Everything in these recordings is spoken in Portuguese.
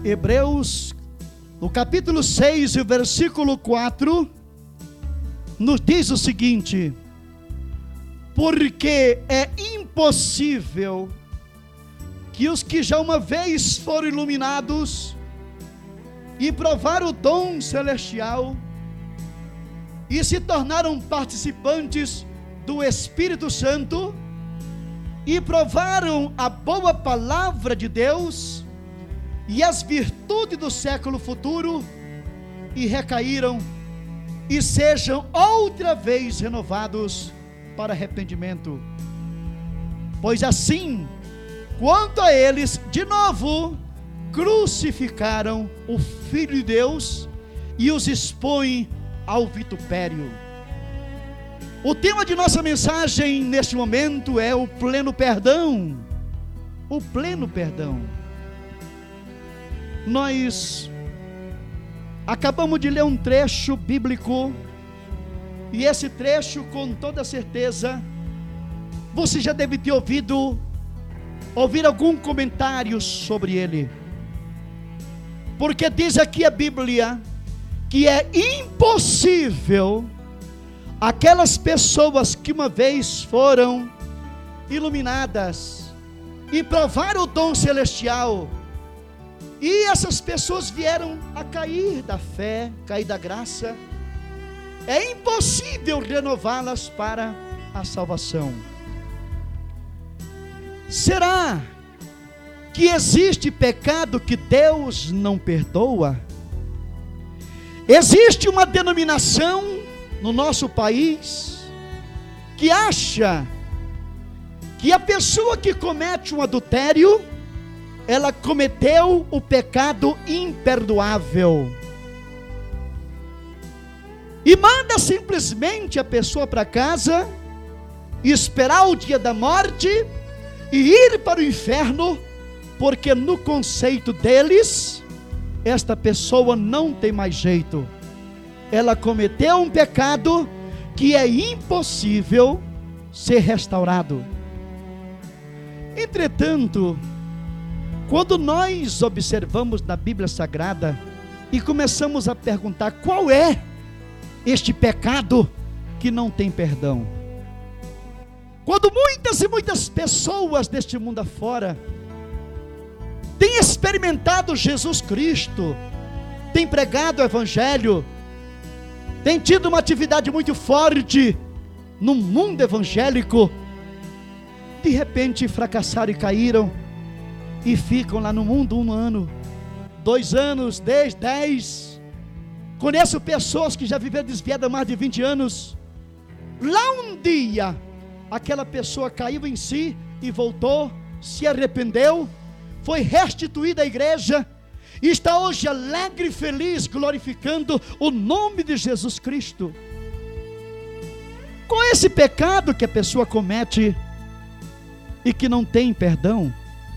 Hebreus, no capítulo 6, e o versículo 4, nos diz o seguinte: porque é impossível que os que já uma vez foram iluminados e provaram o dom celestial e se tornaram participantes do Espírito Santo e provaram a boa palavra de Deus e as virtudes do século futuro e recaíram e sejam outra vez renovados para arrependimento. Pois assim, quanto a eles, de novo, crucificaram o Filho de Deus e os expõem ao vitupério. O tema de nossa mensagem neste momento é o pleno perdão. O pleno perdão. Nós acabamos de ler um trecho bíblico, e esse trecho, com toda certeza, você já deve ter ouvir algum comentário sobre ele. Porque diz aqui a Bíblia que é impossível aquelas pessoas que uma vez foram iluminadas e provaram o dom celestial, e essas pessoas vieram a cair da fé, cair da graça, é impossível renová-las para a salvação. Será que existe pecado que Deus não perdoa? Existe uma denominação no nosso país que acha que a pessoa que comete um adultério, ela cometeu o pecado imperdoável, e manda simplesmente a pessoa para casa, esperar o dia da morte e ir para o inferno, porque no conceito deles, esta pessoa não tem mais jeito. Ela cometeu um pecado que é impossível ser restaurado. Entretanto, quando nós observamos na Bíblia Sagrada e começamos a perguntar qual é este pecado que não tem perdão, quando muitas e muitas pessoas deste mundo afora têm experimentado Jesus Cristo, têm pregado o Evangelho, têm tido uma atividade muito forte no mundo evangélico, de repente fracassaram e caíram, e ficam lá no mundo 1 ano, 2 anos, 10. Conheço pessoas que já viveram desviadas há mais de 20 anos. Lá um dia, aquela pessoa caiu em si e voltou, se arrependeu, foi restituída à igreja, e está hoje alegre e feliz, glorificando o nome de Jesus Cristo. Com esse pecado que a pessoa comete e que não tem perdão,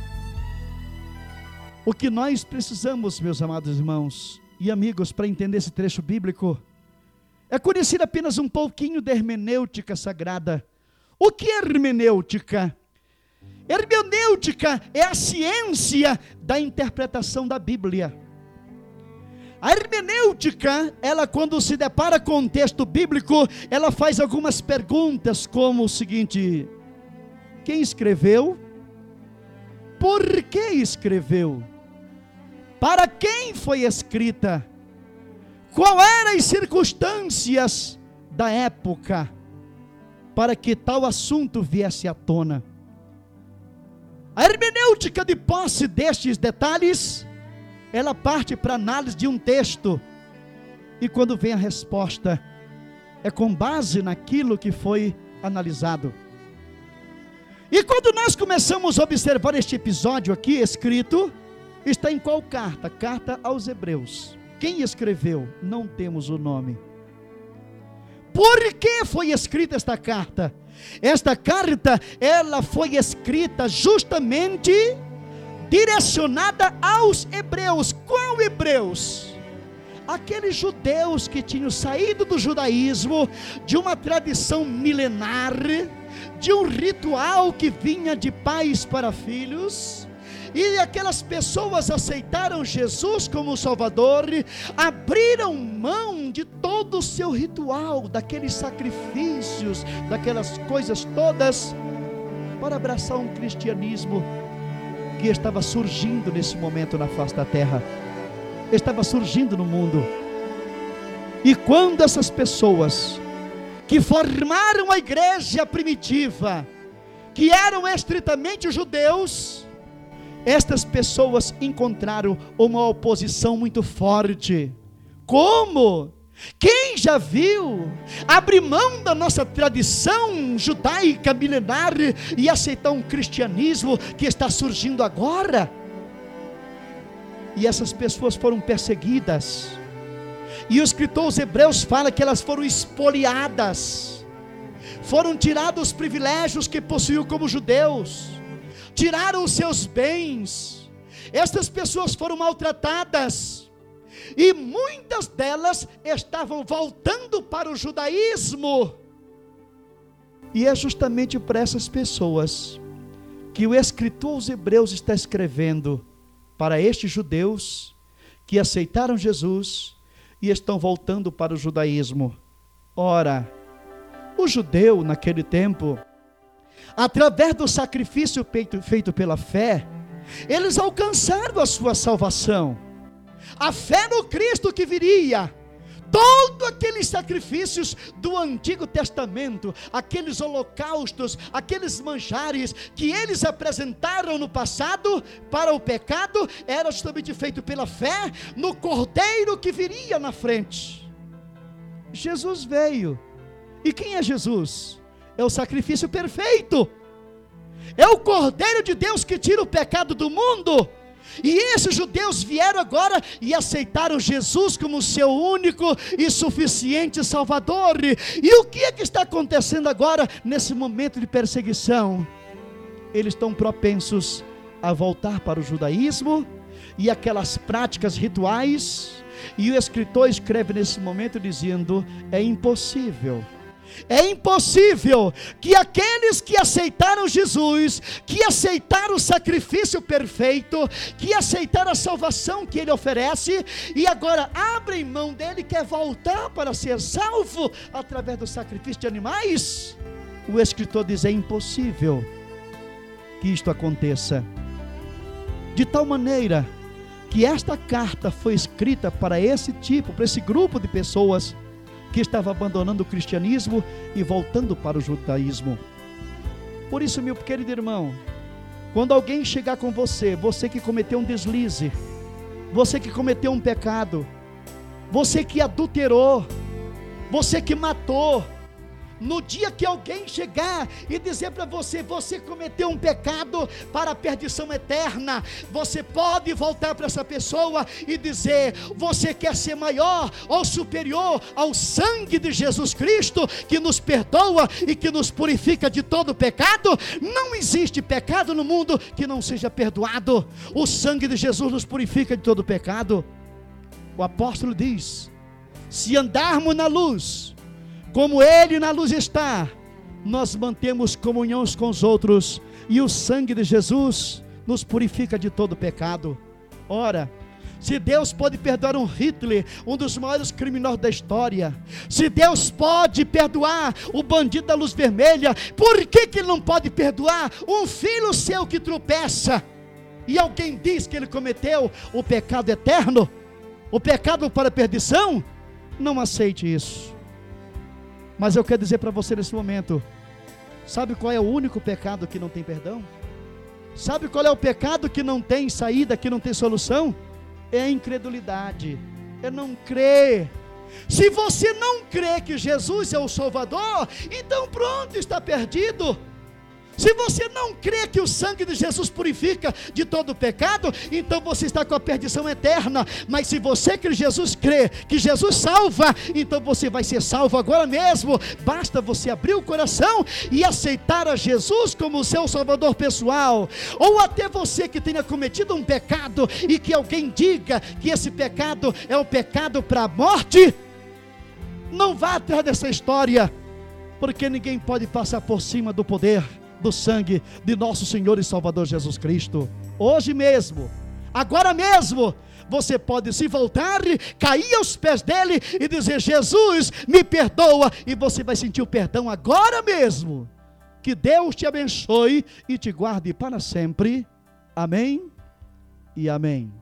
o que nós precisamos, meus amados irmãos e amigos, para entender esse trecho bíblico, é conhecer apenas um pouquinho da hermenêutica sagrada. O que é hermenêutica? Hermenêutica é a ciência da interpretação da Bíblia. A hermenêutica, ela, quando se depara com um texto bíblico, ela faz algumas perguntas, como o seguinte: quem escreveu? Por que escreveu? Para quem foi escrita? Qual eram as circunstâncias da época para que tal assunto viesse à tona? A hermenêutica, de posse destes detalhes, ela parte para a análise de um texto, e quando vem a resposta, é com base naquilo que foi analisado. E quando nós começamos a observar este episódio aqui escrito, está em qual carta? Carta aos Hebreus. Quem escreveu? Não temos o nome. Por que foi escrita esta carta? Esta carta, ela foi escrita justamente direcionada aos hebreus. Qual hebreus? Aqueles judeus que tinham saído do judaísmo, de uma tradição milenar, de um ritual que vinha de pais para filhos, E aquelas pessoas aceitaram Jesus como Salvador, abriram mão de todo o seu ritual, daqueles sacrifícios, daquelas coisas todas, para abraçar um cristianismo que estava surgindo nesse momento na face da terra, estava surgindo no mundo. E quando essas pessoas que formaram a igreja primitiva, que eram estritamente judeus, estas pessoas encontraram uma oposição muito forte. Como? Quem já viu abrir mão da nossa tradição judaica milenar e aceitar um cristianismo que está surgindo agora? E essas pessoas foram perseguidas, e o escritor aos Hebreus fala que elas foram espoliadas, foram tirados os privilégios que possuíam como judeus, tiraram os seus bens. Estas pessoas foram maltratadas, e muitas delas estavam voltando para o judaísmo. E é justamente para essas pessoas que o escritor aos Hebreus está escrevendo, para estes judeus que aceitaram Jesus e estão voltando para o judaísmo. Ora, o judeu naquele tempo, através do sacrifício feito pela fé, eles alcançaram a sua salvação, a fé no Cristo que viria. Todos aqueles sacrifícios do Antigo Testamento, aqueles holocaustos, aqueles manjares que eles apresentaram no passado para o pecado, era justamente feito pela fé no Cordeiro que viria na frente. Jesus veio. E quem é Jesus? É o sacrifício perfeito, é o Cordeiro de Deus que tira o pecado do mundo. E esses judeus vieram agora e aceitaram Jesus como seu único e suficiente Salvador. E o que é que está acontecendo agora nesse momento de perseguição? Eles estão propensos a voltar para o judaísmo e aquelas práticas rituais. E o escritor escreve nesse momento dizendo: é impossível que aqueles que aceitaram Jesus, que aceitaram o sacrifício perfeito, que aceitaram a salvação que Ele oferece, e agora abrem mão dele, quer voltar para ser salvo através do sacrifício de animais. O escritor diz: é impossível que isto aconteça. De tal maneira que esta carta foi escrita para esse grupo de pessoas que estava abandonando o cristianismo e voltando para o judaísmo. Por isso, meu querido irmão, quando alguém chegar com você, você que cometeu um deslize, você que cometeu um pecado, você que adulterou, você que matou, no dia que alguém chegar e dizer para você: você cometeu um pecado para a perdição eterna, você pode voltar para essa pessoa e dizer: você quer ser maior ou superior ao sangue de Jesus Cristo, que nos perdoa e que nos purifica de todo pecado? Não existe pecado no mundo que não seja perdoado. O sangue de Jesus nos purifica de todo pecado. O apóstolo diz: se andarmos na luz, como Ele na luz está, nós mantemos comunhão uns com os outros, e o sangue de Jesus nos purifica de todo pecado. Ora, se Deus pode perdoar um Hitler, um dos maiores criminosos da história, se Deus pode perdoar o bandido da luz vermelha, por que Ele não pode perdoar um filho seu que tropeça, e alguém diz que ele cometeu o pecado eterno, o pecado para a perdição? Não aceite isso. Mas eu quero dizer para você nesse momento: sabe qual é o único pecado que não tem perdão? Sabe qual é o pecado que não tem saída, que não tem solução? É a incredulidade, é não crer. Se você não crê que Jesus é o Salvador, então pronto, está perdido. Se você não crê que o sangue de Jesus purifica de todo pecado, então você está com a perdição eterna. Mas se você que Jesus crê, que Jesus salva, então você vai ser salvo agora mesmo. Basta você abrir o coração e aceitar a Jesus como o seu Salvador pessoal. Ou até você que tenha cometido um pecado e que alguém diga que esse pecado é um pecado para a morte, não vá atrás dessa história, porque ninguém pode passar por cima do poder do sangue de nosso Senhor e Salvador Jesus Cristo. Hoje mesmo, agora mesmo, você pode se voltar, cair aos pés dele e dizer: Jesus, me perdoa, e você vai sentir o perdão agora mesmo. Que Deus te abençoe e te guarde para sempre. Amém e amém.